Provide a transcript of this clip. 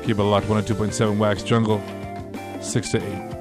Keep it locked. 102.7 Wax Jungle, 6 to 8.